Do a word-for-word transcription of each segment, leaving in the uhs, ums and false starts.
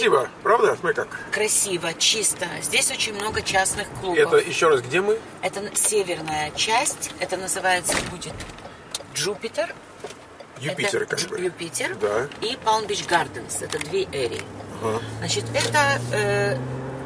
Красиво, правда? Смотри как. Красиво, чисто. Здесь очень много частных клубов. Это еще раз, где мы? Это северная часть. Это называется будет Джупитер. Юпитер, это как бы. Юпитер. Да. И Palm Beach Gardens. Это две эрии. Ага. Значит, это э,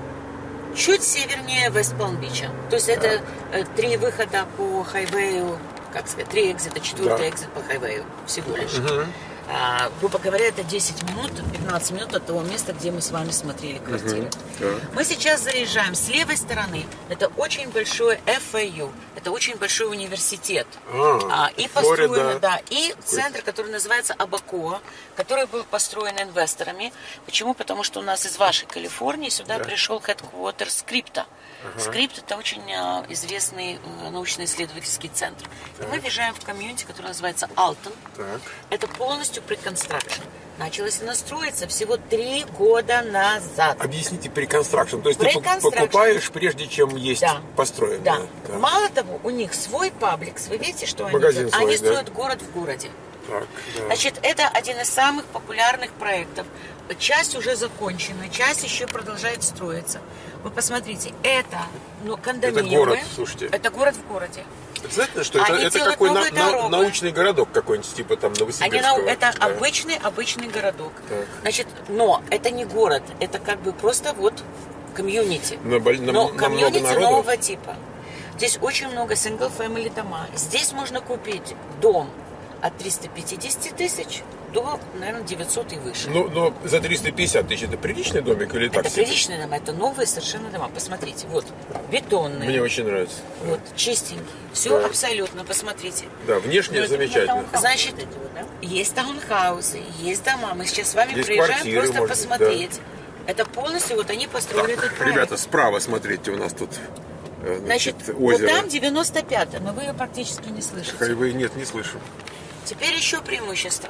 чуть севернее Вест Палм-Бича. То есть так. это э, три выхода по хайвею, как сказать, три экзита, четвертый да. экзит по хайвею всего лишь. Угу. А, грубо говоря, это десять минут, пятнадцать минут от того места, где мы с вами смотрели квартиры. Uh-huh. Yeah. Мы сейчас заезжаем с левой стороны. Это очень большой эф эй ю. Это очень большой университет. Ah, а, и построен, да, и центр, который называется Абакоа, который был построен инвесторами. Почему? Потому что у нас из вашей Калифорнии сюда yeah. пришел headquarter Скрипта. Uh-huh. Скрипт это очень а, известный а, научно-исследовательский центр. Так. И мы въезжаем в комьюнити, который называется Алтон. Так. Это полностью pre-construction. Началось она строиться всего три года назад. Объясните pre-construction. То есть ты покупаешь, прежде чем есть да. построенное. Да. Да. Мало того, у них свой пабликс. Вы видите, что Магазин они делают? Свой, они да? строят город в городе. Так, да. Значит, это один из самых популярных проектов. Часть уже закончена, часть еще продолжает строиться. Вы посмотрите, это ну, кондоминиумы. Это город, слушайте. Это город в городе. Знаете, что это, это какой на, на, научный городок какой-нибудь, типа там Новосибирского. Они, это да. обычный, обычный городок. Так. Значит, но это не город, это как бы просто вот комьюнити. На, на, но на комьюнити нового типа. Здесь очень много single-family дома. Здесь можно купить дом от триста пятьдесят тысяч до, наверное, девятьсот и выше. Ну, но за триста пятьдесят тысяч это приличный домик или так? Это приличные дома, это новые совершенно дома. Посмотрите, вот, бетонные. Мне очень нравится. Вот, чистенькие. Все да. абсолютно, посмотрите. Да, внешне но замечательно. Значит, есть таунхаусы, есть дома. Мы сейчас с вами есть приезжаем просто быть, посмотреть. Да. Это полностью, вот они построили так, этот проект. Ребята, справа смотрите, у нас тут значит, Значит, озеро. вот там девяносто пятая, но вы ее практически не слышите. Хайвей нет, не слышу. Теперь еще преимущество.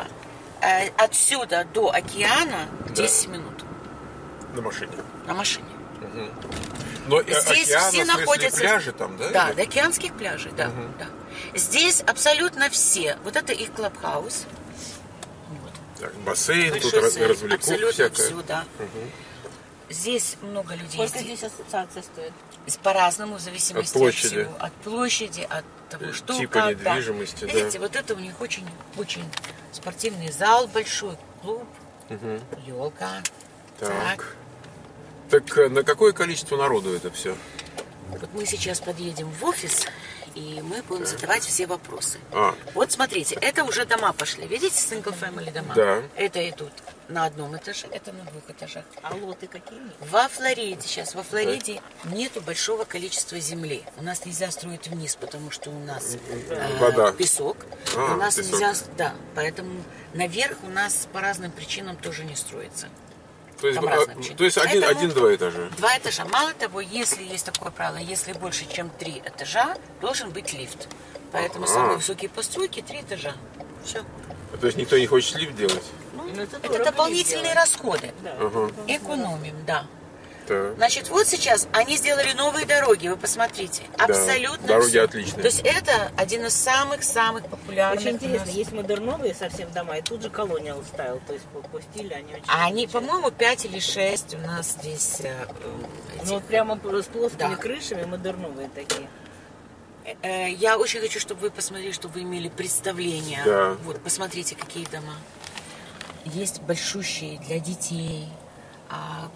Отсюда до океана десять да. минут. На машине. На машине. Угу. Но здесь океан, все находятся... пляжи там, да? Да, или? до океанских пляжей, да, угу. да. Здесь абсолютно все. Вот это их клабхаус. Вот. Так, бассейн, большой тут сейф, развлекух абсолютно всякое. все, да. Угу. Здесь много людей. Сколько здесь ассоциация стоит? По-разному, в зависимости от площади, от, всего, от, площади, от того, что типа как, недвижимости. Да. Да. Видите, вот это у них очень, очень спортивный зал большой, клуб, угу. елка. Так. так. Так на какое количество народу это все? Вот мы сейчас подъедем в офис, и мы будем так. задавать все вопросы. А. Вот смотрите, это уже дома пошли. Видите, single-family дома? Да. Это идут на одном этаже, это на двух этажах. А лоты какие? Во Флориде сейчас, во Флориде да. нету большого количества земли. У нас нельзя строить вниз, потому что у нас э, Вода. песок. А, у нас песок. нельзя, да, поэтому наверх у нас по разным причинам тоже не строится. То есть, а, то есть один, один-два этажа? Два этажа. Мало того, если есть такое правило, если больше, чем три этажа, должен быть лифт. Поэтому а-а. самые высокие постройки три этажа. Все. А, то есть никто не хочет лифт делать? Ну, это, это дополнительные расходы. Да. Ага. Экономим, да. Так. Значит, вот сейчас они сделали новые дороги, вы посмотрите. Абсолютно да, дороги все. отличные. То есть это один из самых-самых популярных. Очень интересно, есть модерновые совсем дома, и тут же колониал стайл, то есть по, по стилю они очень... А они, по-моему, пять или шесть у нас здесь... Э, ну вот прямо с плоскими да. крышами модерновые такие. Э, я очень хочу, чтобы вы посмотрели, чтобы вы имели представление. Да. Вот, посмотрите, какие дома. Есть большущие для детей, а,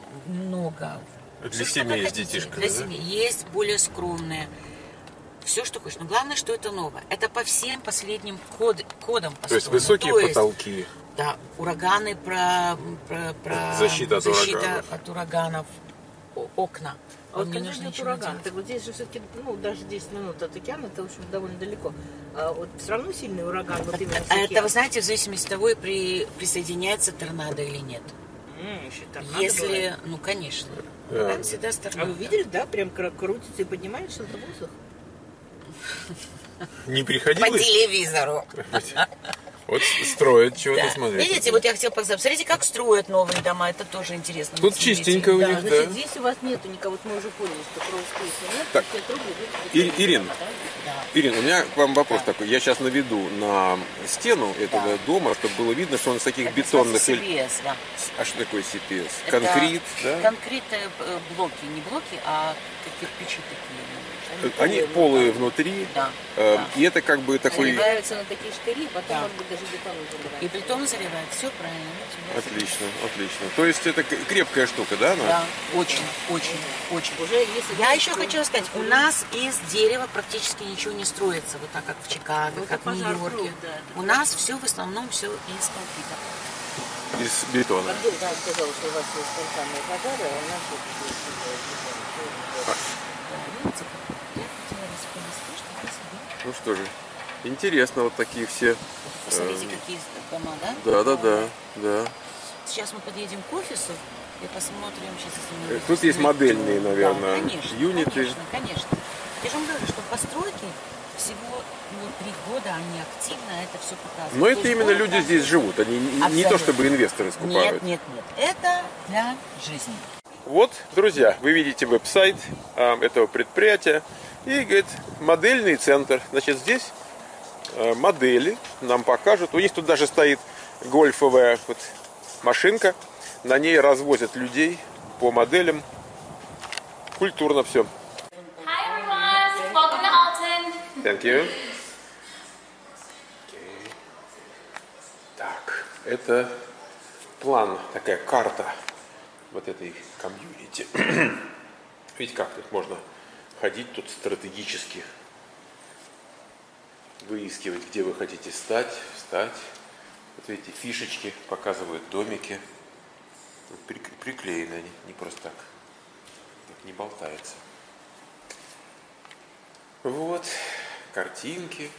много. Для семьи есть детишка, Для да? семьи. Есть более скромные. Все, что хочешь. Но главное, что это новое. Это по всем последним код, кодам построено. То есть высокие То есть, потолки. Да, ураганы, про, про, про защита, от, защита ураганов. от ураганов, о, окна. А вот не когда нужно идет ничего ураган, делать. так вот здесь же все-таки, ну, даже десять минут от океана, это, в общем, довольно далеко. А вот все равно сильный ураган, вот именно А это, вы знаете, в зависимости от того, при, присоединяется торнадо или нет. М, еще торнадо Если, бывает. ну, конечно. Да. Там всегда с А торнадо. вы видели, да, прям кру- крутится и поднимает что-то в воздух? Не По приходилось? телевизору. Вот строят чего-то, Да. смотрите. Видите, вот я хотела показать. Смотрите, как строят новые дома. Это тоже интересно. Тут Вот смотрите. чистенько у Да, них, значит, да. здесь у вас нету никого, вот мы уже поняли, что кровоскрытия нет. Так. все трубы идут в И- бетон. Ирина, Да. Ирина, у меня к вам вопрос такой. Я сейчас наведу на стену этого Да. дома, чтобы было видно, что он из таких Это бетонных... называется си пи эс, да. А что такое си пи эс? Это Конкрет, да? Конкрет, э, блоки, не блоки, а как кирпичи такие. Они полые внутри, Да, э, да. и это как бы такой... Заливаются на такие штыри, потом, Да. может быть, даже бетоном заливают. И бетон заливает. Все правильно. видите, Отлично, отлично. То есть это к- крепкая штука, да? она? Да, очень, очень, очень. Уже если Я еще хочу сказать, у нас из дерева практически ничего не строится, вот так как в Чикаго, Ну, это как в Нью-Йорке. пожар-пруф, да, это У нас все в основном все из конкрита. Из бетона. Как Дельта сказала, что у вас есть спонтанные пожары, а у нас вот здесь Да, видите, как я хотела расплести, что вы себе. Ну что же, интересно вот такие все. Посмотрите, э, какие дома, да? Да, да, да, да. Сейчас мы подъедем к офису и посмотрим. Сейчас, если мы Э, тут есть возьмем- модельные, наверное, да, конечно, юниты. Конечно, конечно. Я же вам говорю, что постройки всего ну, три года, они активно это все показывают. Но То это есть именно город люди там- здесь живут, они не- не то Абсолютно. чтобы инвесторы скупают. Нет, нет, нет. Это для жизни. Вот, друзья, вы видите веб-сайт а, этого предприятия и, говорит, модельный центр. Значит, здесь а, модели нам покажут. У них тут даже стоит гольфовая вот машинка. На ней развозят людей по моделям. Культурно все. Hi everyone, welcome to Alton. Thank you. Так, это план, такая карта вот этой комьюнити. Видите, как тут можно ходить тут стратегически, выискивать, где вы хотите стать, встать. Вот видите, фишечки показывают домики. При- Приклеены они, не просто так. Так не болтается. Вот, картинки,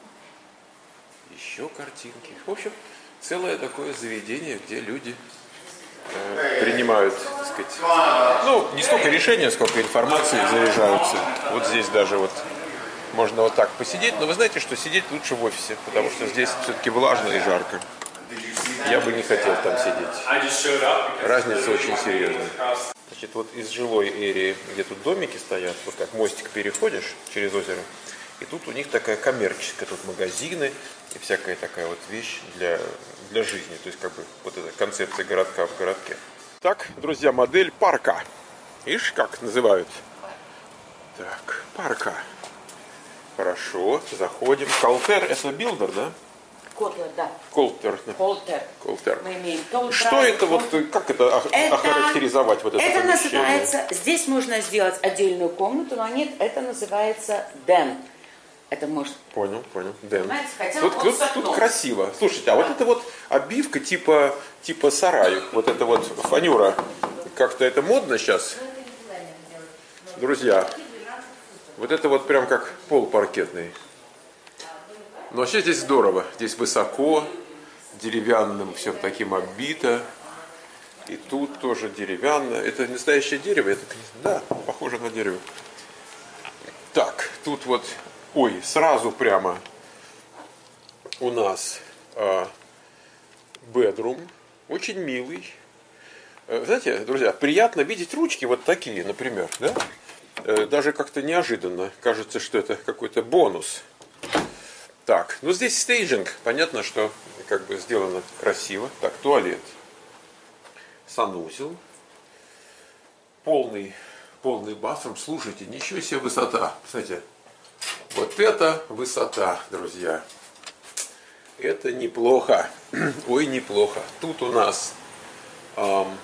еще картинки. В общем, целое такое заведение, где люди э, принимают, так сказать, ну, не столько решения, сколько информации заряжаются. Вот здесь даже вот можно вот так посидеть, но вы знаете, что сидеть лучше в офисе, потому что здесь все-таки влажно и жарко. Я бы не хотел там сидеть. Разница очень серьезная. Значит, вот из жилой эрии, где тут домики стоят, вот как мостик переходишь через озеро, и тут у них такая коммерческая, тут магазины и всякая такая вот вещь для, для жизни. То есть как бы вот эта концепция городка в городке. Так, друзья, модель парка. Видишь, как называют? Так, парка. Хорошо, заходим. Колтер это билдер, да? Котлер, да. Колтер. Колтер. Колтер. Мы имеем колтер. Что это вот, как это, ох- Это- охарактеризовать вот это Это помещение? называется, здесь можно сделать отдельную комнату, но нет, это называется дэн. Это может, Понял, понял. Дэн. Понимаете, хотя Тут, он тут, с окном. тут красиво. Слушайте, а вот это вот обивка типа, типа сарай, вот это вот фанюра, как-то это модно сейчас? Друзья, вот это вот прям как пол паркетный. Но вообще здесь здорово. Здесь высоко, деревянным всем таким оббито. И тут тоже деревянное. Это настоящее дерево? Это, да, похоже на дерево. Так, тут вот, ой, сразу прямо у нас а, бедрум, очень милый. Э, Знаете, друзья, приятно видеть ручки вот такие, например, да? Э, Даже как-то неожиданно. Кажется, что это какой-то бонус. Так, ну здесь стейджинг. Понятно, что как бы сделано красиво. Так, туалет. Санузел. Полный, полный бассейн. Слушайте, ничего себе высота. Смотрите, вот это высота, друзья. Это неплохо. Ой, неплохо. Тут у нас, ам,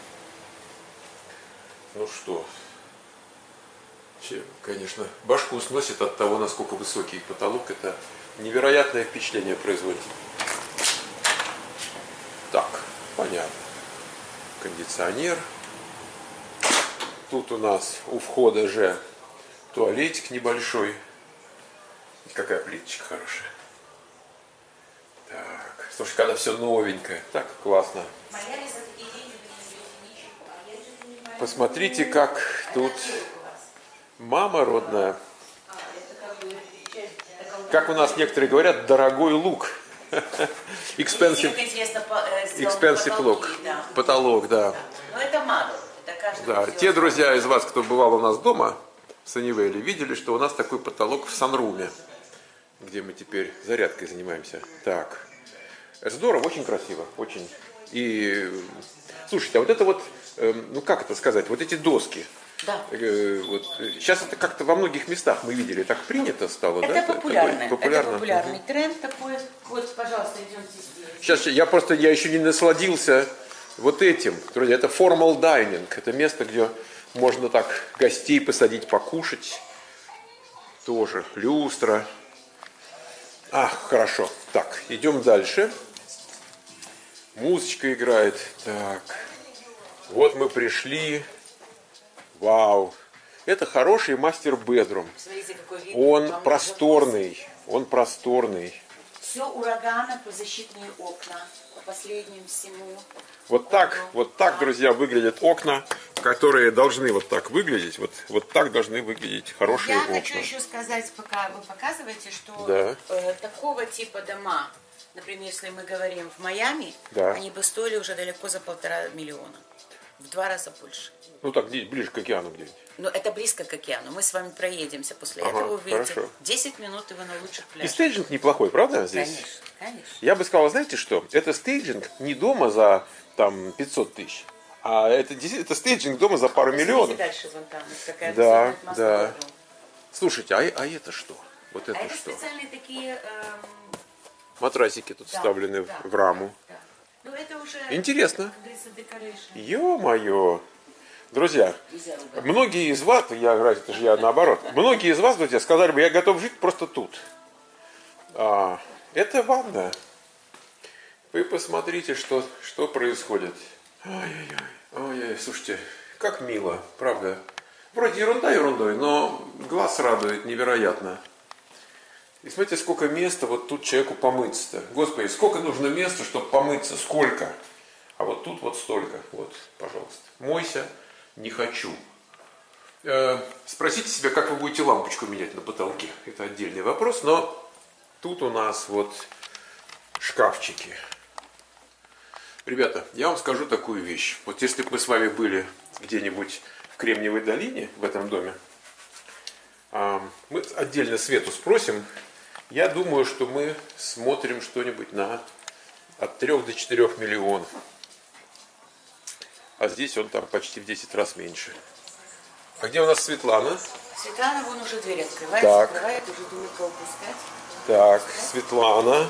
ну что, че, конечно, башку сносит от того, насколько высокий потолок. Это невероятное впечатление производит. Так, понятно. Кондиционер. Тут у нас у входа же туалетик небольшой. Какая плиточка хорошая. Так, слушай, когда все новенькое, так классно. Посмотрите, как тут мама родная. Как у нас некоторые говорят, дорогой лук. Expensive, Как известно, по- э, сделаны expensive потолки, look. да. Потолок, да. Но это мало. Это каждый Да, сделал. те друзья из вас, кто бывал у нас дома в Саннивейле, видели, что у нас такой потолок в санруме, где мы теперь зарядкой занимаемся. Так, здорово, очень красиво, очень. И, слушайте, а вот это вот, э, ну как это сказать, вот эти доски. Да. Э, вот, сейчас это как-то во многих местах мы видели, так принято стало, Это да? популярно. Это популярно. Это популярный тренд такой. Вот, пожалуйста, идемте здесь. Сейчас я просто, я еще не насладился вот этим. Друзья, это formal dining. Это место, где можно так гостей посадить, покушать. Тоже люстра. Ах, хорошо. Так, идем дальше. Музычка играет. Так. Вот мы пришли. Вау. Это хороший мастер-бедрум. Смотрите, какой вид. Он Вам просторный. Он просторный. Все ураганы, защитные окна. По последним всему. Вот так, вот так, друзья, выглядят окна, которые должны вот так выглядеть. Вот, вот так должны выглядеть хорошие Я окна. хочу еще сказать, пока вы показываете, что Да. э, такого типа дома, например, если мы говорим в Майами, Да. они бы стоили уже далеко за полтора миллиона. В два раза больше. Ну так, где- ближе к океану где-нибудь. Но это близко к океану. Мы с вами проедемся после Ага, этого, увидите. хорошо. десять минут, и вы на лучших И пляжах. стейджинг неплохой, правда, здесь? Конечно, конечно. Я бы сказал, знаете что, это стейджинг не дома за там пятьсот тысяч, а это, действительно- это стейджинг дома за пару Посмотрите миллионов. дальше вон там. Вот такая Да, высотная атмосфера. да. Слушайте, а, а это что? Вот это А это что? специальные такие... эм, Матрасики тут да, вставлены да, в раму. да. Ну, это уже... Интересно. Как говорится, decoration. Ё-моё. Друзья, Нельзя ругать. многие из вас, я, это же я наоборот, многие из вас, друзья, сказали бы, я готов жить просто тут. А, это ванна. Вы посмотрите, что, что происходит. Ай-яй-яй. Ой-яй, слушайте, как мило, правда. Вроде ерунда ерундой, но глаз радует невероятно. И смотрите, сколько места вот тут человеку помыться-то. Господи, сколько нужно места, чтобы помыться, сколько. А вот тут вот столько. Вот, пожалуйста. Мойся, не хочу. Э, спросите себя, как вы будете лампочку менять на потолке. Это отдельный вопрос, но тут у нас вот шкафчики. Ребята, я вам скажу такую вещь. Вот если бы мы с вами были где-нибудь в Кремниевой долине, в этом доме, э, мы отдельно Свету спросим. Я думаю, что мы смотрим что-нибудь на от трёх до четырёх миллионов. А здесь он там почти в десять раз меньше. А где у нас Светлана? Светлана вон уже дверь открывает, Так. открывает, уже думает пропускать. Так, Светлана.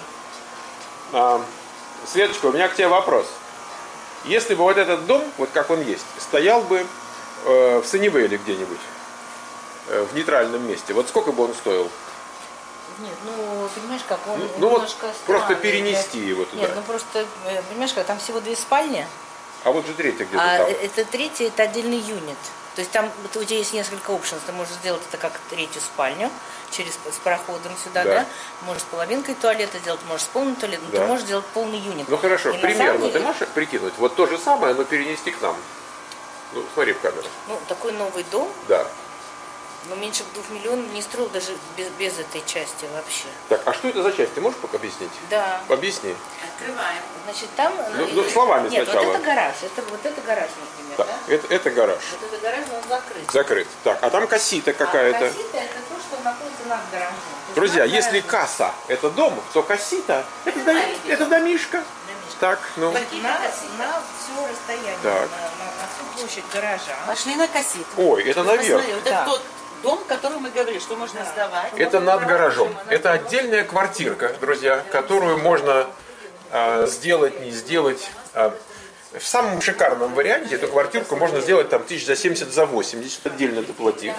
А, Светочка, у меня к тебе вопрос. Если бы вот этот дом, вот как он есть, стоял бы э, в Саннивейле где-нибудь, э, в нейтральном месте, вот сколько бы он стоил? Нет, ну, понимаешь, как он Ну, ну вот немножко просто странный, перенести да. его туда. Нет, ну просто, э, понимаешь, как там всего две спальни, А вот же третья где-то а там. это третий, это отдельный юнит. То есть там вот у тебя есть несколько опций. Ты можешь сделать это как третью спальню, через, с проходом сюда, Да. да. Можешь с половинкой туалета делать, можешь с полным туалетом, Да. ты можешь сделать полный юнит. Ну хорошо, И на примерно самом ты деле, можешь прикинуть? Вот то же самое, но перенести к нам. Ну, смотри в камеру. ну, такой новый дом, Да. но меньше двух миллионов не строил даже без, без этой части вообще. Так, а что это за часть? Ты можешь пока объяснить? Да. Объясни. Открываем. Значит, там... Ну, ну, словами Нет, сначала. вот это гараж. Это, вот это гараж, например, Так, да? это, это гараж. Вот это гараж, но он закрыт. Закрыт. Так, а там кассита А какая-то. кассита это то, что находится над гаражом. То есть Друзья, над если гаражом. касса это дом, то кассита это, доми- маленький это домишка. Так, ну. На, на все расстояние, Так. на, на- на всю площадь гаража. Пошли на кассету. Ой, это наверх. Посмотри, вот Да. это тот дом, который мы говорили, что можно сдавать. Это над гаражом. Это отдельная квартирка, друзья, которую можно а, сделать, не сделать. А, в самом шикарном варианте эту квартирку можно сделать там тысяч за семьдесят, за восемьдесят, отдельно доплатив.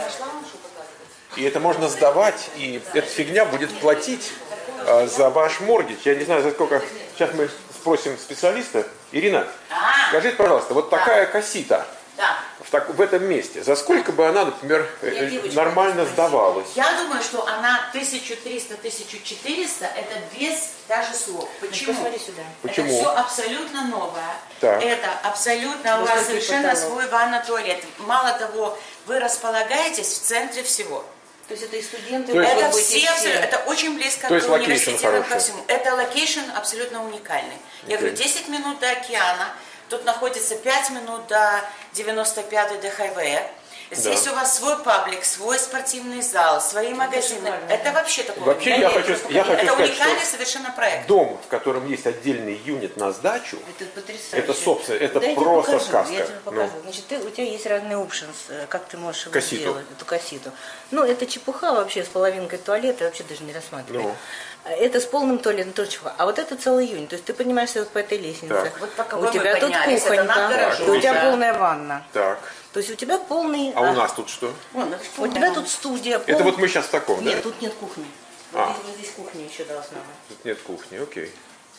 И это можно сдавать, и эта фигня будет платить а, за ваш моргидж. Я не знаю, за сколько. Сейчас мы спросим специалиста. Ирина, скажите, пожалуйста, вот такая кассита Да. в, так, в этом месте, за сколько бы она, например, Я э, девочку нормально хочу спросить. сдавалась? Я думаю, что она тысяча триста - тысяча четыреста, это без даже слов. Почему? Посмотри сюда. Почему? Это все абсолютно новое. Так. Это абсолютно у Вот вас такой совершенно потолок. свой ванна-туалет. Мало того, вы располагаетесь в центре всего. То есть это и студенты, То есть Это могут быть, и все, абсолютно- это очень близко То к есть локейшн университетам, ко хороший. всему. Это локейшн абсолютно уникальный. Я Окей. говорю, десять минут до океана, тут находится пять минут до девяносто пятой до хайвея. Здесь Да. у вас свой паблик, свой спортивный зал, свои магазины. шикарно. Это вообще такое. Вообще, я уникальное. хочу- я хочу это сказать, уникальный что совершенно проект. Дом, в котором есть отдельный юнит на сдачу, Это потрясающе. Это, собственно, это Да, я тебе просто покажу, сказка. Я тебе покажу. Ну. Значит, ты, у тебя есть разные options, э, как ты можешь его Касситу. сделать, эту касситу. Ну, это чепуха вообще с половинкой туалета, вообще даже не рассматривай. Ну. Это с полным туалетом тоже чепуха. А вот это целый июнь. То есть ты поднимаешься вот по этой лестнице. Так. Вот по У какой мы тебя тут поднялись, это над кухонька, гаражом, и у тебя да. полная ванна. так. То есть у тебя полный... А у нас тут что? Вон, это ж У тебя тут студия. Это пол- вот мы сейчас в таком, Нет, да? тут нет кухни. А. Вот, здесь, вот здесь кухня еще должна быть. Тут нет кухни, окей.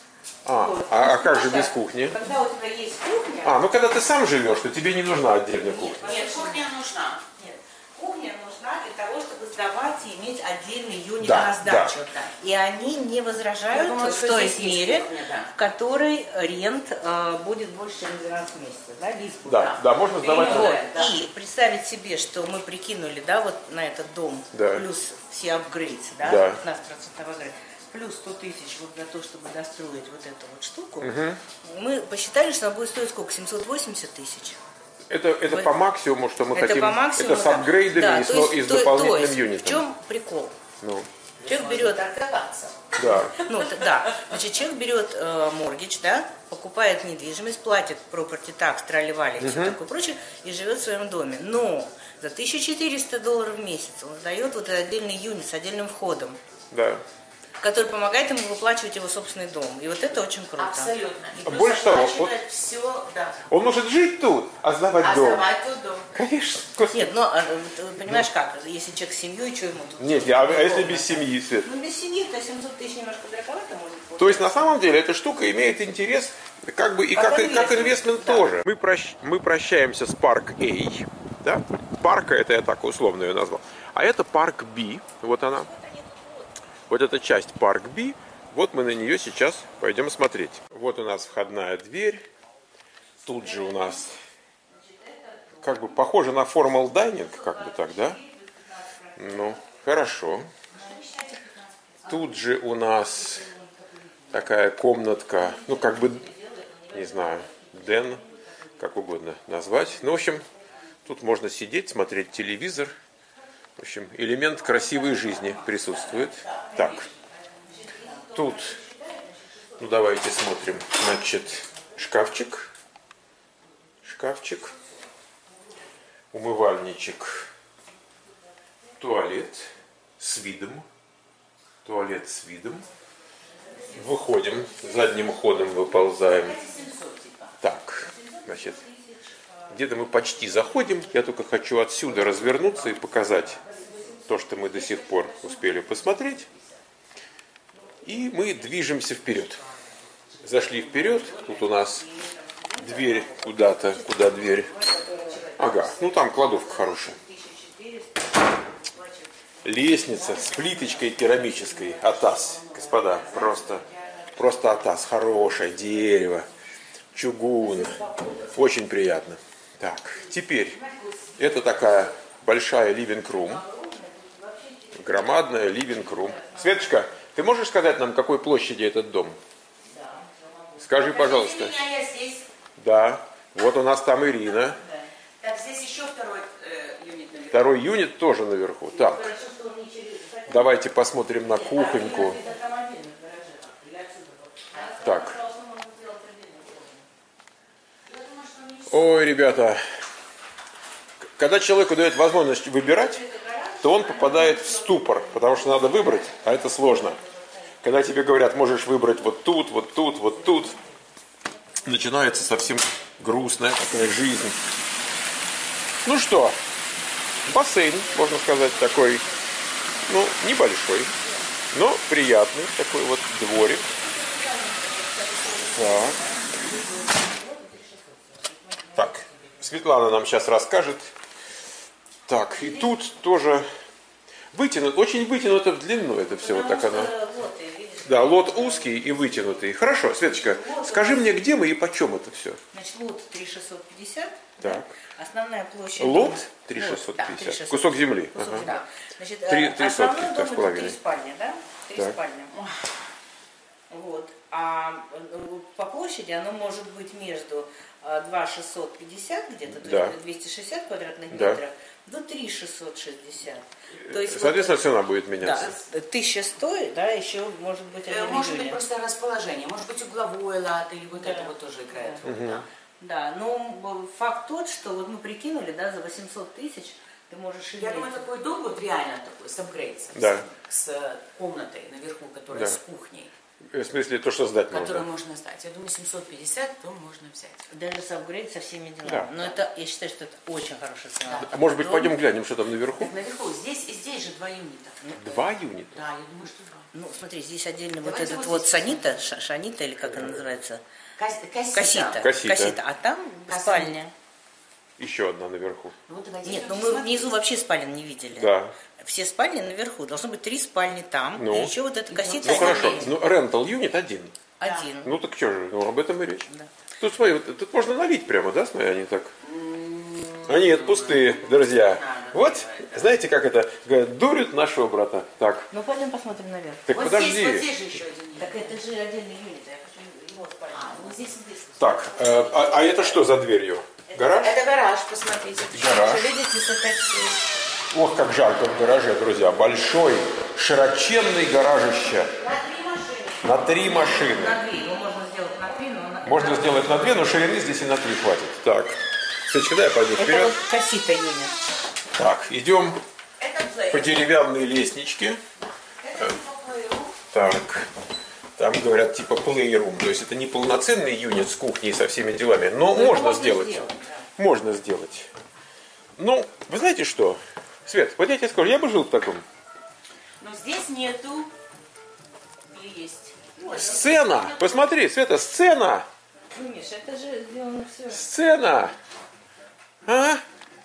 А, а, а как же без кухни? Когда у тебя есть кухня... А, ну когда ты сам живешь, то тебе не нужна отдельная кухня. Нет, кухня нужна. Нет, кухня нужна для того, чтобы сдавать и иметь отдельный юнит Да, на сдачу. да. И они не возражают Я думаю, в что той здесь есть мере, кухня, да. в которой рент э, будет больше, чем двенадцать месяцев. Да, диспут. Да, да, можно сдавать. Вот. вот. Да. И представить себе, что мы прикинули, да, вот на этот дом, Да. плюс все апгрейдс, да, Да. пятнадцать процентов апгрейд, плюс сто тысяч вот за то, чтобы достроить вот эту вот штуку, мы посчитали, что она будет стоить сколько? семьсот восемьдесят тысяч. Это, это Вы- по максимуму, что мы Это хотим. по максимуму. это с да. апгрейдами Да, и с, то но- есть- и с то- дополнительным то есть, юнитом. В чем прикол? Ну, Человек берет, Торговаться. да. ну т- да, значит, человек берет э, моргидж, да, покупает недвижимость, платит property tax, тролливали и все такое прочее, и живет в своем доме. Но за тысячу четыреста долларов в месяц он сдает вот этот отдельный юнит с отдельным входом, Да. который помогает ему выплачивать его собственный дом. И вот это очень круто. Абсолютно. И плюс Больше того, оплачивает все, да. Он может жить тут, а сдавать А дом. сдавать тут дом. Конечно. Господи. Нет, но а, ты понимаешь как, если человек с семьей, что ему тут? Нет, а, а если без семьи, Свет? Ну без семьи, то семьсот тысяч немножко дороговато может быть. То есть на самом деле эта штука имеет интерес как бы и Как как, и- как инвестмент, инвестмент да. тоже. Мы, прощ- мы прощаемся с парк A, да? Парка это я так условно ее назвал. А это парк B, вот она. Вот эта часть парк B, вот мы на нее сейчас пойдем смотреть. Вот у нас входная дверь. Тут же у нас как бы похоже на формал дайнинг, как бы так, да? Ну, хорошо. Тут же у нас такая комнатка, ну как бы, не знаю, ден, как угодно назвать. Ну, в общем, тут можно сидеть, смотреть телевизор. В общем, элемент красивой жизни присутствует. Так, тут, ну давайте смотрим, значит, шкафчик, шкафчик, умывальничек, туалет с видом, туалет с видом. Выходим, задним ходом выползаем. Так, значит, где-то мы почти заходим. Я только хочу отсюда развернуться и показать то, что мы до сих пор успели посмотреть. И мы движемся вперед. Зашли вперед. Тут у нас дверь куда-то. Куда дверь? Ага, ну там кладовка хорошая. Лестница с плиточкой керамической. Атас, господа, просто, просто атас. Хорошее дерево, чугун. Очень приятно. Так, теперь это такая большая living-room. Громадная living-room. Светочка, ты можешь сказать нам, какой площади этот дом? Скажи, пожалуйста. Меня, я здесь. Да, вот у нас там Ирина. Так, здесь еще второй э, юнит наверху. Второй юнит тоже наверху. Так, давайте посмотрим на кухоньку. Так. Ой, ребята, когда человеку дают возможность выбирать, то он попадает в ступор, потому что надо выбрать, а это сложно. Когда тебе говорят, можешь выбрать вот тут, вот тут, вот тут, начинается совсем грустная такая жизнь. Ну что, бассейн, можно сказать, такой, ну, небольшой, но приятный такой вот дворик. Так. Так, Светлана нам сейчас расскажет. Так, и тут тоже... Вытянут, очень вытянуто в длину это все, вот так оно. Вот, и видишь, Да, лот узкий и вытянутый. Хорошо, Светочка, скажи мне, где мы и почем это все? значит, лот три тысячи шестьсот пятьдесят. Так. Основная площадь. Лот дома- три тысячи шестьсот да, пятьдесят. три тысячи шестьсот. Кусок земли. Кусок Ага. земли, да. Значит, Три- э, три основной сотки, дом так с это половиной. три спальни, да? Три Так. спальни. Вот. А э, по площади оно может быть между э, два тысячи шестьсот пятьдесят где-то, то Да. есть двести шестьдесят квадратных Да. метров, до три тысячи шестьсот шестьдесят. То есть Соответственно, вот, цена будет да, меняться. тысяча сто, да, еще может быть Э, один Может июня. быть просто расположение, может быть угловой лад или вот Да. это вот тоже играет. Да. Да. Да, но факт тот, что вот мы прикинули, да, за восемьсот тысяч ты можешь Я иметь. думаю, такой дом вот реально такой, с апгрейдс, Да. с, с комнатой наверху, которая Да. с кухней, В смысле, то, что сдать которую можно. можно сдать. Я думаю, семьсот пятьдесят дом можно взять. Даже с апгрейд со всеми делами. Да. Но это, я считаю, что это очень хорошая цена. А может быть, Дом- пойдем глянем, что там наверху? Так, наверху, здесь и здесь же два юнита. Два юнита. Да, я думаю, что два. Ну, смотри, здесь отдельно вот Давайте этот вот вот здесь санита, ша- шанита, или как она называется? Кас- Кассита. Кассита. Кассита. А там Кассита. спальня. Еще одна наверху. Ну, вот давайте Нет, ну идемте мы внизу смотреть. вообще спален не видели. Да. Все спальни наверху. Должно быть три спальни там. Ну. И еще вот эта кассита. Ну Да, хорошо. есть. Ну, rental юнит один. Один. Ну так что же, ну об этом и речь. Да. Тут смотри, вот, тут можно налить прямо, да, смотри, они так. А нет, пустые, друзья. Вот, знаете, как это? Говорят, дурят нашего брата. Так, Ну пойдем посмотрим наверх. так Вот подожди. здесь, вот здесь же еще один юнит. Так это же отдельный юнит. Я хочу его спальню. А, вот здесь, вот здесь. Так, э, а, а это что за дверью? Гараж? Это гараж, посмотрите. Гараж. Вы видите, с этой всей- Ох, как жарко в гараже, друзья. Большой, широченный гаражище. На три машины. На три машины. На две. Его можно сделать на три, но на... Можно сделать на две, но ширины здесь и на три хватит. Так, Светочка, дай я пойду Это вперед. вот кассита юнит. Так, идем Это по деревянной лестничке. Так, там говорят типа playroom, то есть это не полноценный юнит с кухней со всеми делами, но можно можно сделать. сделать, Можно сделать. Ну, вы знаете что, Свет, вот я тебе скажу, я бы жил в таком. Но здесь нету. Или есть? Сцена, посмотри, Света, сцена, Ну, Миша, это же сделано все. сцена. А?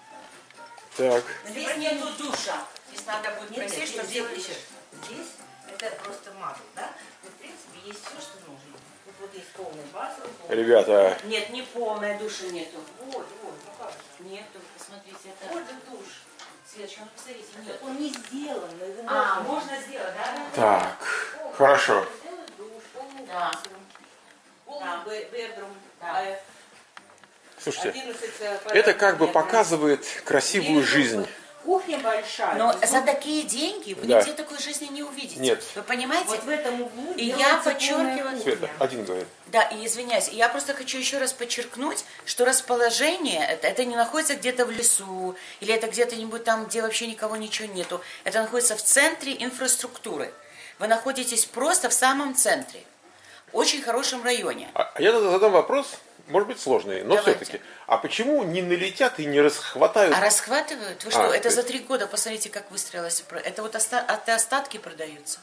Так, Здесь нету душа. Здесь надо будет Нет, просить, здесь, чтобы здесь, сделали. здесь это просто мажу, да? Но, в принципе, есть все, что нужно. Тут вот есть полный базовый, полный. ребята, Нет, не полная душа нету. Вот, вот, ну как же? Нету, посмотрите, это... Вот же душ. Светочка, ну посмотрите, нет. Так он не сделан, но его А, можно. можно сделать, да? так, хорошо. Сделать душ, полный Да. bathroom, полный Да. бе- bedroom, Да. э, Слушайте, одиннадцать, э, это как бы квадратных метров. показывает красивую жизнь. Кухня большая. Но то есть за вот- такие деньги вы Да. нигде такой жизни не увидите. Нет. Вы понимаете? Вот в этом углу И я делается подчеркиваю- полная Света, кухня. один говорит. Да, и извиняюсь, я просто хочу еще раз подчеркнуть, что расположение, это, это не находится где-то в лесу, или это где-то-нибудь там, где вообще никого ничего нету. Это находится в центре инфраструктуры. Вы находитесь просто в самом центре, в очень хорошем районе. А я тогда задам вопрос, может быть сложный, но Давайте. все-таки. А почему не налетят и не расхватают? А расхватывают? Вы что, А, это то за есть- три года, посмотрите, как выстроилось. про- Это вот оста- от- остатки продаются.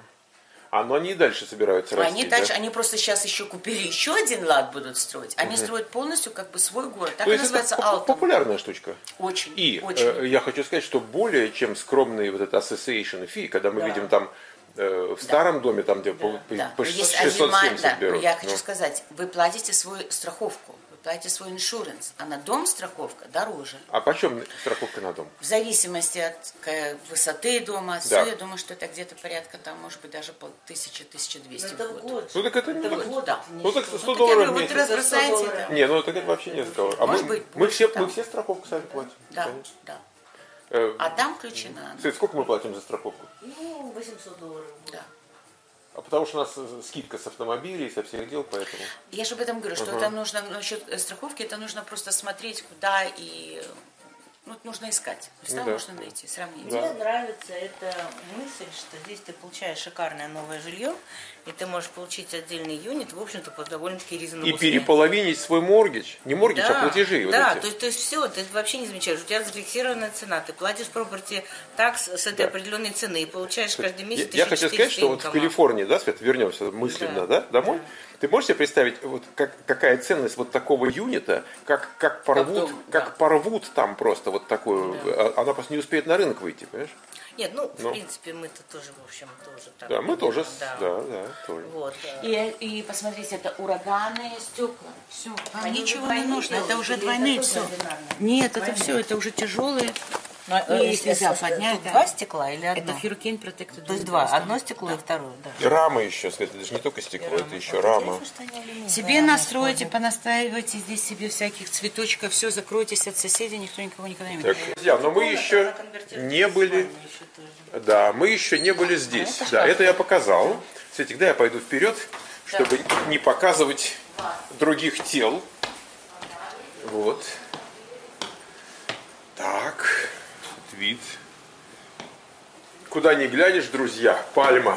А, но они и дальше собираются расти, Они да? дальше, они просто сейчас еще купили еще один лад будут строить. Они строят полностью как бы свой город. Так То и есть называется это поп- Алтон. популярная штучка. Очень, И очень. э, я хочу сказать, что более чем скромный вот этот association fee, когда мы Да. видим там э, в старом доме, там где по, по- Да, по но есть шестьсот один ма- семьдесят да, берут. я хочу Ну, сказать, вы платите свою страховку, вы платите свой иншуранс, а на дом страховка дороже. А почем страховка на дом? В зависимости от э, высоты дома, от Да. всё, я думаю, что это где-то порядка, там, может быть, даже пол тысячи, тысяча двести Ну, это в в год. год. Ну так это не Это так. в год. Да. Ну так сто Вот я долларов говорю, в вот месяц. разбросайте, долларов. да. Не, ну так это вообще не разговор. А Может мы, быть, мы, больше, все, да. мы все страховку сами платим. Да, Конечно. да. Э, А там включена она. Свет, сколько мы платим за страховку? Ну, восемьсот долларов. в год. Да. А потому что у нас э, скидка с автомобилей, со всех дел, поэтому. Я же об этом говорю, что Ага. это нужно, насчет э, страховки, это нужно просто смотреть, куда и ну, нужно искать. То есть там Да. можно найти, сравнить. Да. Мне нравится эта мысль, что здесь ты получаешь шикарное новое жилье, и ты можешь получить отдельный юнит, в общем-то, по довольно-таки И reasonable цене. переполовинить свой моргидж. Не моргидж, Да, а платежи. вот да, эти. то есть, то есть все, ты вообще не замечаешь, у тебя зафиксированная цена, ты платишь property такс с этой Да. определенной цены и получаешь каждый месяц Я, я хочу сказать, что вот в Калифорнии, да, Свет, вернемся мысленно, да, Да. домой. Ты можешь себе представить, вот как, какая ценность вот такого юнита, как, как порвут, дом, как да. порвут там просто. Вот вот такую, да. Она просто не успеет на рынок выйти, понимаешь? Нет, ну, в ну. принципе, мы-то тоже, в общем, тоже так. Да, мы тоже, да, да, да, тоже. Вот. И, и посмотрите, это ураганные стекла. Все, вам Они ничего двойные не нужно, это делают, уже или двойные это все. тоже одинарные? Нет, это Двойные. все, это уже тяжелые. Но, И э, если э, нельзя э, поднять, тут да. два стекла или одно? Это Hurricane Protected. То есть два, одно стекло и второе, да. И рама еще, Света, это же не только стекло, это еще рама. Себе настроите, понастраивайте здесь себе всяких цветочков, все, закройтесь от соседей, никто никого никогда не Так, видит. друзья, но мы еще не были, да, мы еще не были здесь. Да, это я показал. Кстати, когда я пойду вперед, чтобы не показывать других тел. Вот. Так, вид. Куда ни глянешь, друзья, пальма.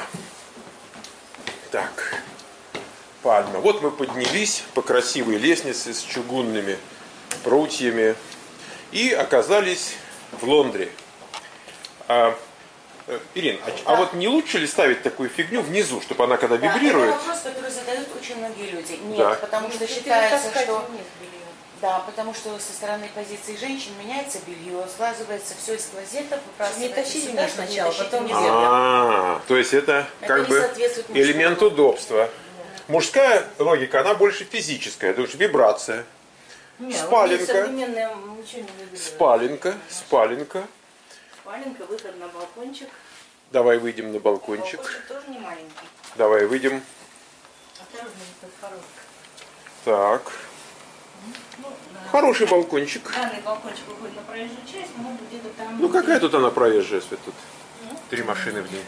Так, пальма. Вот мы поднялись по красивой лестнице с чугунными прутьями и оказались в Лондре. А, Ирина, а, а вот не лучше ли ставить такую фигню внизу, чтобы она когда Да, вибрирует? это вопрос, который задают очень многие люди. Нет, Да. потому что считается, что... Да, потому что со стороны позиции женщин меняется белье, слазывается все из клозетов, Не выбрасывается тащите сюда, вниз чтобы не сначала, тащить потом вниз. вверх. А, то есть это Это как не бы соответствует мужскому. элемент удобства. Мужская логика, она больше физическая, то есть вибрация. Нет, Спаленка. вот современная ничего не выбирает. Спаленка, спаленка. Спаленка, выход на балкончик. Давай выйдем на балкончик. Балкончик тоже не маленький. Давай выйдем. Осторожно, тут коробка. Так. Ну, да. Хороший балкончик. Данный балкончик выходит на проезжую часть, мы где-то там... Ну какая тут она проезжая, Свет, тут? Три машины в день.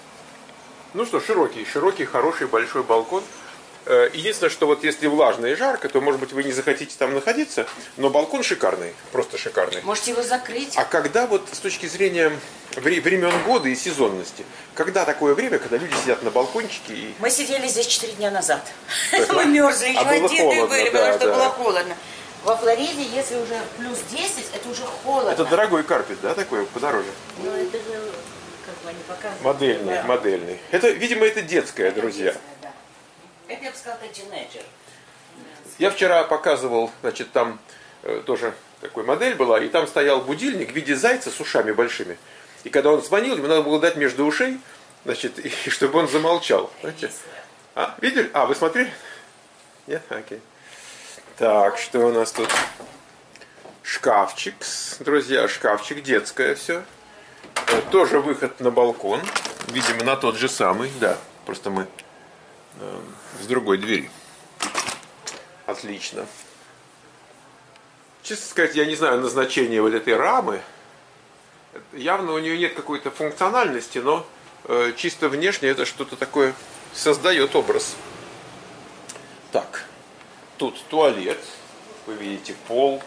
Ну что, широкий, широкий, хороший, большой балкон. Э, Единственное, что вот если влажно и жарко, то, может быть, вы не захотите там находиться, но балкон шикарный, просто шикарный. Можете его закрыть. А когда вот с точки зрения вре- времен года и сезонности, когда такое время, когда люди сидят на балкончике и... Мы сидели здесь четыре дня назад. есть, Мы мерзли, еще а было одетые холодно, были, да, потому что да. было холодно. Во Флориде, если уже плюс десять, это уже холодно. Это дорогой карпет, да, такой, подороже? Ну, это же, как бы они показывают. Модельный, Да. модельный. Это, видимо, это детское, друзья. Да. Это, я бы сказала, это тинейджер. Я вчера показывал, значит, там э, тоже такой модель была, и там стоял будильник в виде зайца с ушами большими. И когда он звонил, ему надо было дать между ушей, значит, и, чтобы он замолчал. Знаете? А, видели? А, вы смотрели? Нет? Окей. Так, что у нас тут? Шкафчик, друзья, шкафчик, детское все. Э, Тоже выход на балкон, видимо, на тот же самый, да, просто мы э, с другой двери. Отлично. Честно сказать, я не знаю назначения вот этой рамы. Явно у нее нет какой-то функциональности, но э, чисто внешне это что-то такое создает образ. Так, тут туалет. Вы видите пол.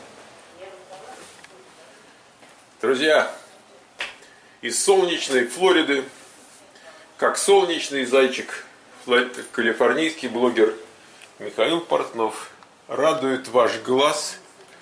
Друзья, из солнечной Флориды, как солнечный зайчик, калифорнийский блогер Михаил Портнов радует ваш глаз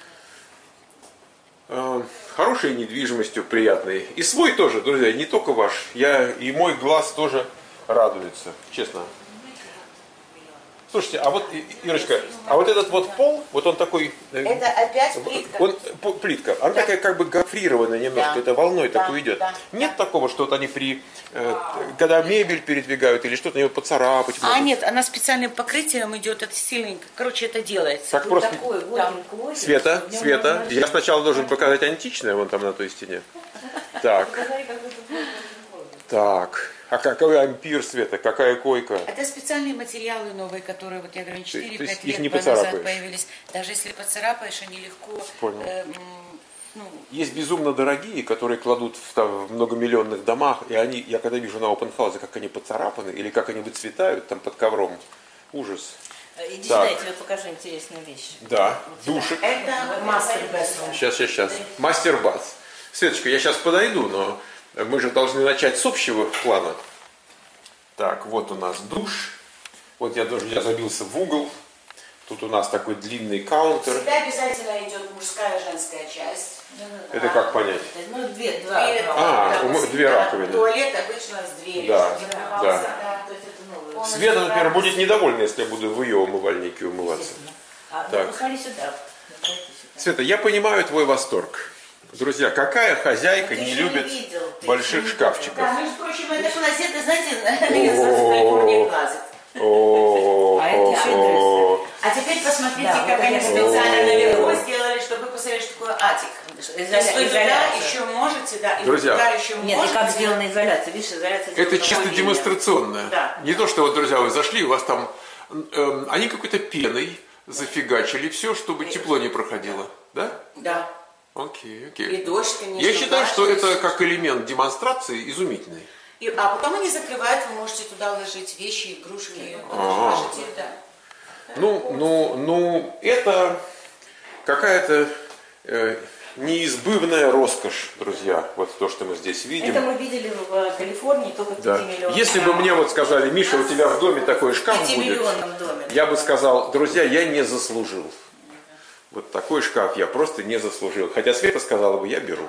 э, хорошей недвижимостью, приятной. И свой тоже, друзья, не только ваш. Я, и мой глаз тоже радуется, честно. Слушайте, а вот, Ирочка, а вот этот вот пол, вот он такой... Это опять плитка. Он, п- плитка, она Да. такая как бы гофрированная немножко, Да. это волной Да, такой идет. да, Нет такого, что вот они при... э, когда мебель передвигают или что-то, на него поцарапать А могут? нет, она специальным покрытием идет, это сильненько. Короче, это делается. Так просто... Такой вот Да. клозет, Света, в нем Света, можно я сначала должен показать античное, вон там на той стене. Так, Показали, как это будет. так. А какой ампир, Света, какая койка? Это специальные материалы новые, которые, вот я говорю, То есть четыре-пять их лет не назад поцарапаешь? появились. Даже если поцарапаешь, они легко... Понял. э, м, ну, Есть безумно дорогие, которые кладут в, там, в многомиллионных домах, и они, я когда вижу на опенхаузе, как они поцарапаны, или как они выцветают там под ковром, ужас. Иди Так. сюда, я тебе покажу интересную вещь. Да, душик. это мастер бессон. Сейчас, сейчас, сейчас. Мастер-бас. Светочка, я сейчас подойду, но мы же должны начать с общего плана. Так, вот у нас душ. Вот я тоже я забился в угол. Тут у нас такой длинный каунтер. Всегда обязательно идет мужская и женская часть. Это как понять? Ну, две, два. Две, два. А, да, у мо- всегда. две раковины. Туалет обычно с дверью. Да, чтобы да. закрывался. То есть это новое. Он Света, например, закрывается. будет недовольна, если я буду в ее умывальнике умываться. А, Так. ну, посмотри сюда. Дайте сюда. Света, я понимаю твой восторг. Друзья, какая хозяйка не любит больших шкафчиков? Да, между прочим, это клозет, знаете, на клозет. О, А это еще интересно. А теперь посмотрите, Да, как вот они это специально я- наверху сделали, чтобы вы посмотрели, что такое атик. Изоля- То есть вы туда изоляция. еще можете, да, и Друзья, вы туда еще Нет, и можете. как сделана изоляция? Видишь, изоляция Это сделана чисто более- демонстрационное. Да. Не то, что вот, друзья, вы зашли, у вас там... эм, они какой-то пеной зафигачили все, чтобы тепло не проходило. Да? Да. Окей, И окей. дождь, конечно. Я считаю, что влажность. это как элемент демонстрации изумительный. И- а потом они закрывают, вы можете туда ложить вещи, игрушки. А. Можете, да. Ну, ну, ну, это какая-то э, неизбывная роскошь, друзья. Вот то, что мы здесь видим. Это мы видели в Калифорнии только в Да. пятимиллионном Если бы мне вот сказали, Миша, у тебя в доме такой шкаф будет, пятимиллионном доме. я бы сказал, друзья, я не заслужил. Вот такой шкаф я просто не заслужил. Хотя Света сказала бы, я беру.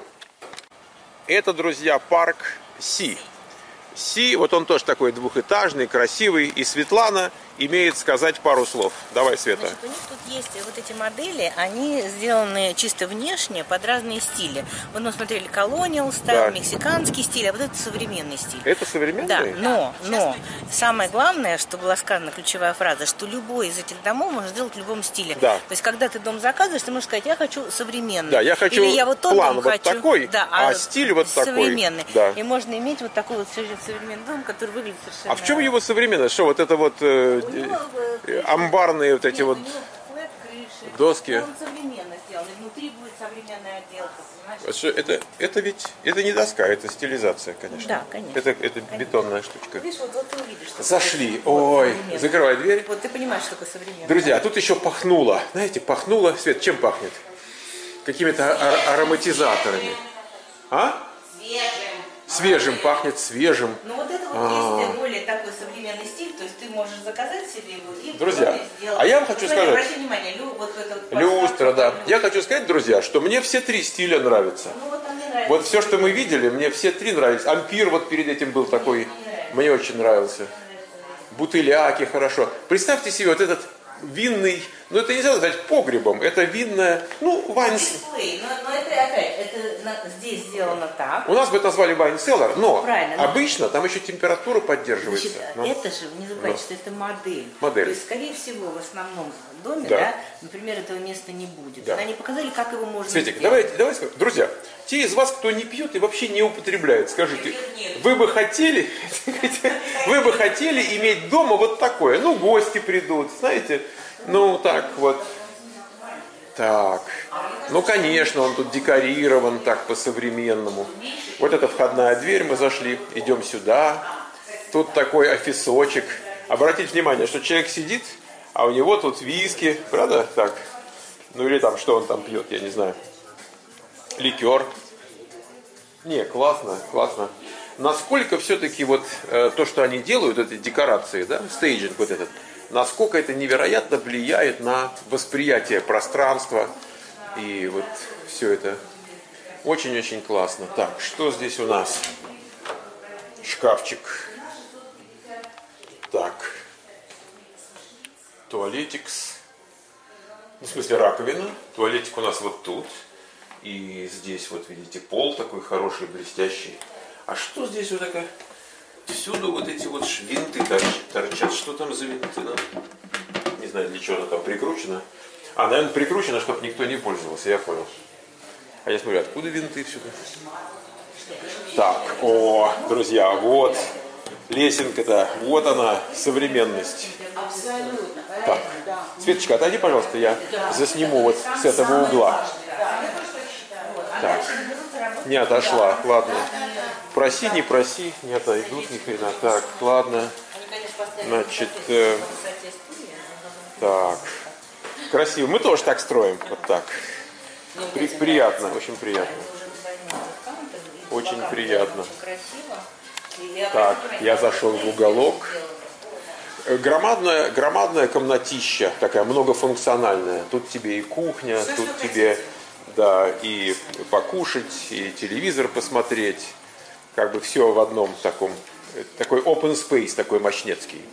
Это, друзья, парк Си. Си, вот он тоже такой двухэтажный, красивый. И Светлана имеет сказать пару слов. Давай, Света. Значит, у них тут есть вот эти модели, они сделаны чисто внешне под разные стили. Вот мы смотрели колониал стайл, Да. мексиканский стиль, а вот это современный стиль. Это современный? Да, но, но самое главное, что была сказана ключевая фраза, что любой из этих домов можно сделать в любом стиле. Да. То есть, когда ты дом заказываешь, ты можешь сказать, я хочу современный. Да, я хочу Или я вот тот план дом вот хочу, такой, да, а стиль вот такой. современный. Да. И можно иметь вот такой вот совершенно современный дом, который выглядит совершенно... А в чем его современность? Что вот это вот э, У него, э, э, амбарные вот эти Нет, вот... у него флэт крыши. доски. Он современно сделан. И внутри будет современная отделка, понимаешь? Что Это, это ведь это не доска, это стилизация, конечно. Да, конечно. Это, это бетонная штучка. Видишь, вот, вот ты увидишь, что Зашли. это вот Ой, современно. закрывай дверь. Вот ты понимаешь, что такое современно. Друзья, тут еще пахнуло. Знаете, пахнуло. Свет, чем пахнет? Какими-то ар- ароматизаторами. А? Свежим. Свежим, пахнет свежим. Ну вот это вот А. есть более такой современный стиль, то есть ты можешь заказать себе его и в Друзья, доме сделать. а я вам хочу Смотри, сказать- Обрати внимание, лю, вот это вот Люстра, да. подставка, Я хочу сказать, друзья, что мне все три стиля нравятся. Ну вот там мне нравится. Вот все, что мы видели, мне все три нравились. Ампир вот перед этим был такой, мне очень нравился. Бутыляки, хорошо. Представьте себе вот этот винный, ну это нельзя назвать погребом, это винная, ну, вайн... Дисплей, но, но это опять, это на- здесь сделано так. У нас бы это назвали вайн-селлер, но Правильно, но- обычно там еще температура поддерживается. Значит, Ну, это же, не забывайте, Ну. что это модель. Модель. То есть, скорее всего, в основном доме, Да. да, например, этого места не будет. Да. Они показали, как его можно Светик, сделать. давайте, давайте, скажем. Друзья, те из вас, кто не пьет и вообще не употребляет, скажите, вы бы хотели, вы бы хотели иметь дома вот такое? Ну, гости придут, знаете, ну так вот. Так, ну конечно, он тут декорирован так по-современному. Вот эта входная дверь, мы зашли, идем сюда. Тут такой офисочек. Обратите внимание, что человек сидит, а у него тут виски, правда? Так. Ну или там, что он там пьет, я не знаю. Ликер. Не, классно, классно. Насколько все-таки вот э, то, что они делают, эти декорации, да, стейджинг вот этот, насколько это невероятно влияет на восприятие пространства. И вот все это очень-очень классно. Так, что здесь у нас? Шкафчик. Так. Туалетикс. Ну, в смысле раковина. Туалетик у нас вот тут. И здесь вот видите пол такой хороший, блестящий. А что здесь вот такое? Всюду вот эти вот винты торчат. торчат. Что там за винты? Ну, не знаю, для чего она там прикручена. А, наверное, прикручена, чтобы никто не пользовался, я понял. А я смотрю, откуда винты всюду? Так, о, друзья, вот лесенка-то, вот она, современность. Абсолютно. Так, Светочка, отойди, пожалуйста, я засниму вот с этого угла. Так, не отошла, ладно. Проси, не проси, не отойдут ни хрена. Так, ладно. Значит, э, так. Красиво. Мы тоже так строим, вот так. При- приятно, очень приятно. Очень приятно. Так, я зашел в уголок. Э, Громадная, громадная комнатища, такая многофункциональная. Тут тебе и кухня, тут тебе, да, и покушать, и телевизор посмотреть. Как бы все в одном таком, э, такой open space, такой мощнецкий.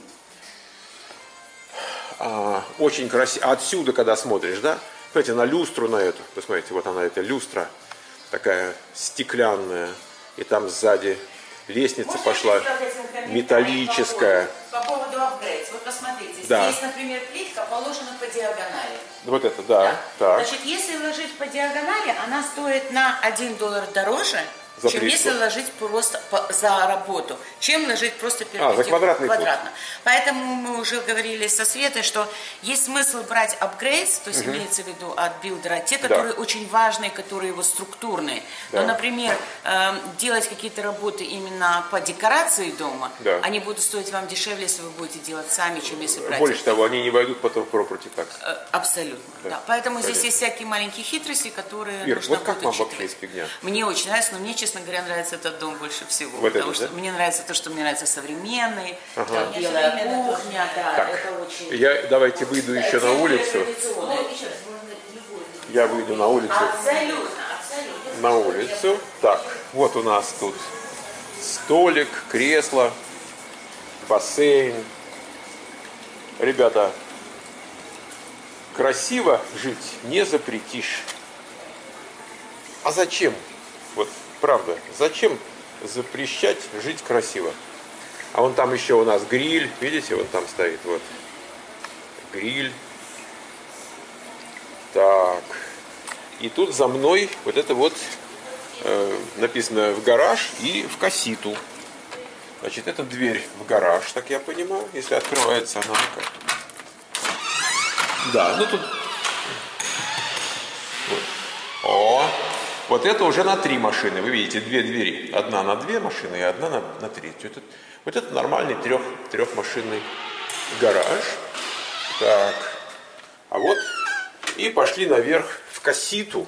А, очень красиво. Отсюда, когда смотришь, да, смотрите, на люстру на эту, посмотрите, вот она, эта люстра. такая стеклянная. И там сзади лестница пошла металлическая. По поводу апгрейд. Вот посмотрите, Да. здесь, например, плитка положена по диагонали. Вот это, да. Так. Значит, если ложить по диагонали, она стоит на один доллар дороже, За чем плитку. если ложить просто по- за работу, чем ложить просто А, за квадратный фут. квадратно. Поэтому мы уже говорили со Светой, что есть смысл брать апгрейдс, то есть имеется в виду от билдера, те, которые очень важные, которые вот структурные. Да. Но, например, э, делать какие-то работы именно по декорации дома, Да. они будут стоить вам дешевле, если вы будете делать сами, чем если брать. Больше того, они не войдут потом в property tax. Э, Абсолютно, Да. да. Поэтому Понятно. здесь есть всякие маленькие хитрости, которые Ир, нужно вот как будет вам учитывать. вообще из фигня? Мне очень нравится, но мне, честно говоря, нравится этот дом больше всего. Вот потому этот, что да? мне нравится то, что мне нравится современный, Ага. там Мне белая современный тоже кухня, да, Так, это очень... я давайте выйду еще на улицу. Традиционный. Я выйду на улицу. Абсолютно, абсолютно. На улицу. Так, вот у нас тут столик, кресло, бассейн. Ребята, красиво жить не запретишь. А зачем? Вот правда, зачем запрещать жить красиво? А вон там еще у нас гриль, видите, вот там стоит, вот гриль. Так, и тут за мной вот это вот э, написано в гараж и в касситу. Значит, это дверь в гараж, так я понимаю, если открывается она. Да, ну тут... Вот. О, вот это уже на три машины. Вы видите, две двери. Одна на две машины и одна на, на три. Вот это, вот это нормальный трех, трехмашинный гараж. Так, а вот и пошли наверх в касситу.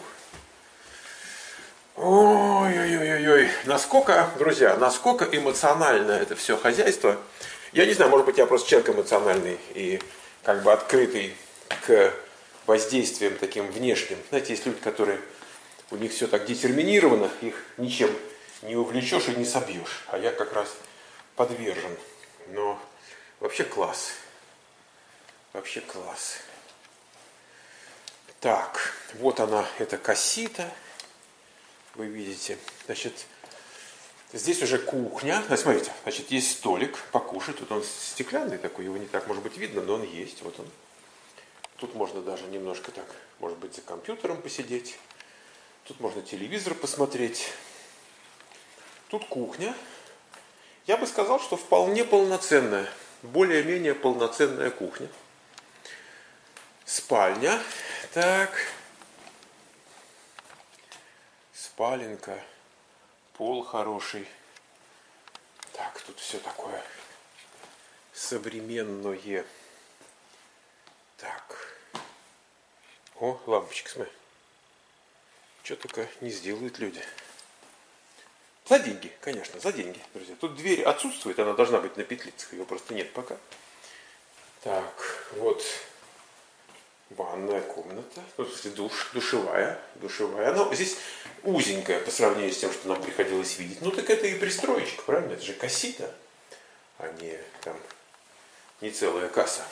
Ой-ой-ой-ой. Насколько, друзья, насколько эмоционально это все хозяйство. Я не знаю, может быть, я просто человек эмоциональный и как бы открытый к воздействиям таким внешним. Знаете, есть люди, которые, у них все так детерминировано, их ничем не увлечешь и не собьешь. А я как раз подвержен. Но вообще класс. Вообще класс. Так, вот она, эта кассита. Вы видите, значит, здесь уже кухня. А, смотрите, значит, есть столик покушать. Тут он стеклянный такой, его не так, может быть, видно, но он есть. Вот он. Тут можно даже немножко так, может быть, за компьютером посидеть. Тут можно телевизор посмотреть. Тут кухня. Я бы сказал, что вполне полноценная, более-менее полноценная кухня. Спальня. Так. Спаленка. Пол хороший. Так, тут все такое современное. Так. О, лампочка, смотри. Что только не сделают люди. За деньги, конечно, за деньги, друзья. Тут дверь отсутствует, она должна быть на петлицах, ее просто нет пока. Так, вот ванная комната. Тут, кстати, душ, душевая, душевая. Она здесь узенькая по сравнению с тем, что нам приходилось видеть. Ну так это и пристроечка, правильно? Это же кассита, а не там не целая касса.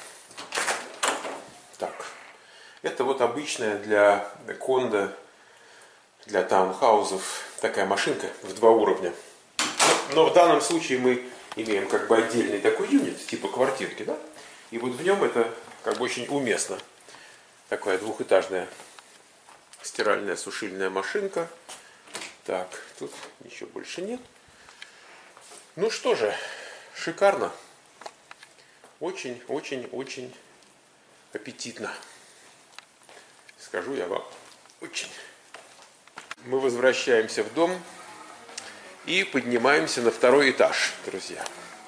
Так, это вот обычная для кондо, для таунхаузов такая машинка в два уровня. Но, но в данном случае мы имеем как бы отдельный такой юнит, типа квартирки, да? И вот в нем это как бы очень уместно. Такая двухэтажная стиральная сушильная машинка. Так, тут ничего больше нет. Ну что же, шикарно. Очень-очень-очень аппетитно. Скажу я вам, очень. Мы возвращаемся в дом и поднимаемся на второй этаж, друзья.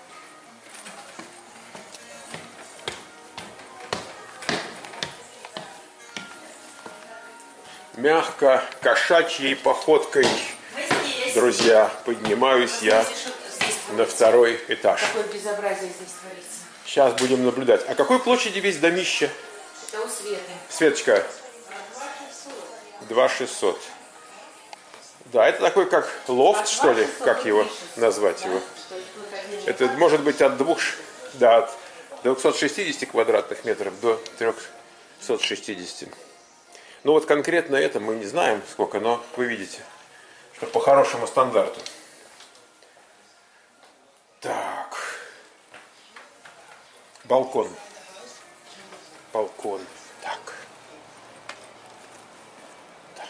Мягко, кошачьей походкой, друзья, поднимаюсь я на второй этаж. Какое безобразие здесь творится. Сейчас будем наблюдать. А какой площади весь домище? Это у Светы. Светочка. два шестьсот. Да, это такой как лофт, что ли, как его назвать его. Это может быть от двух, да, от двухсот шестидесяти квадратных метров до трехсот шестидесяти. Ну вот конкретно это мы не знаем сколько, но вы видите, по хорошему стандарту. Так. Балкон. Балкон. Так. Так.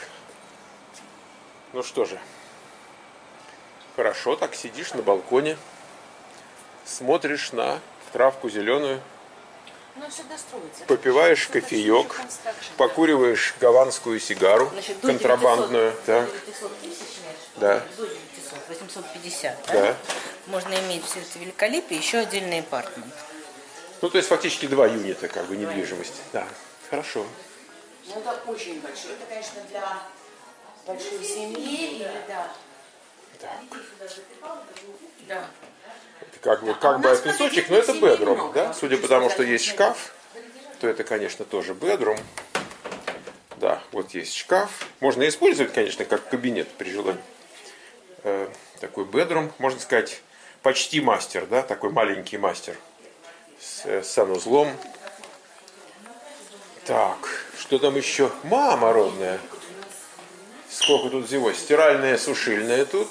Ну что же. Хорошо, так сидишь на балконе, смотришь на травку зеленую, Ну, всегда строится. попиваешь кофеек, покуриваешь гаванскую сигару, Значит, до контрабандную. девятисот, Так. до девятисот тысяч, Да. до девятисот, восемьсот пятьдесят, да? Да. Можно иметь все это великолепие, еще отдельный апартмент. Ну, то есть фактически два юнита, как бы, недвижимости. Да, хорошо. Ну, это очень большой. Это, конечно, для большой семьи или да. Так. Да. Это как бы, А как у бы нас песочек, таких но это семей бедрум, много. да? Судя по тому, что есть шкаф, то это, конечно, тоже бедрум. Да, вот есть шкаф. Можно использовать, конечно, как кабинет при желании. Э, такой бедрум, можно сказать, почти мастер, да? Такой маленький мастер с э, санузлом. Так, что там еще? Мама родная. Сколько тут всего? Стиральная, сушильная тут.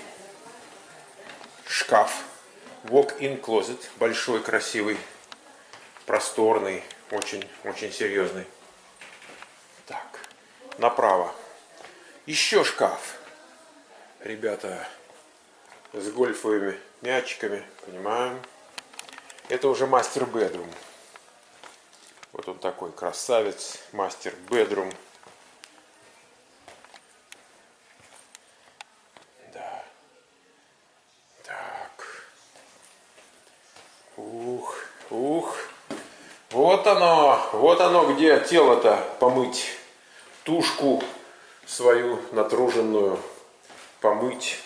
Шкаф. Walk-in closet. Большой, красивый, просторный, очень, очень серьезный. Так, направо. Еще шкаф. Ребята с гольфовыми мячиками, понимаем. Это уже мастер бедрум. Вот он такой красавец, мастер бедрум. Да. Так. Ух, ух. Вот оно, вот оно, где тело-то помыть. Тушку свою натруженную помыть.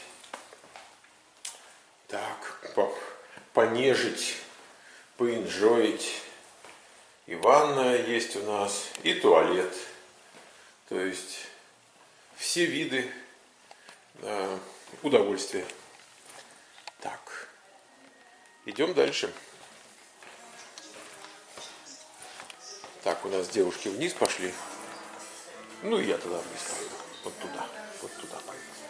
Так, по- понежить, поинжоить. И ванная есть у нас, и туалет. То есть все виды э, удовольствия. Так, идем дальше. Так, у нас девушки вниз пошли. Ну и я тогда вниз пойду. Вот туда, вот туда пойду.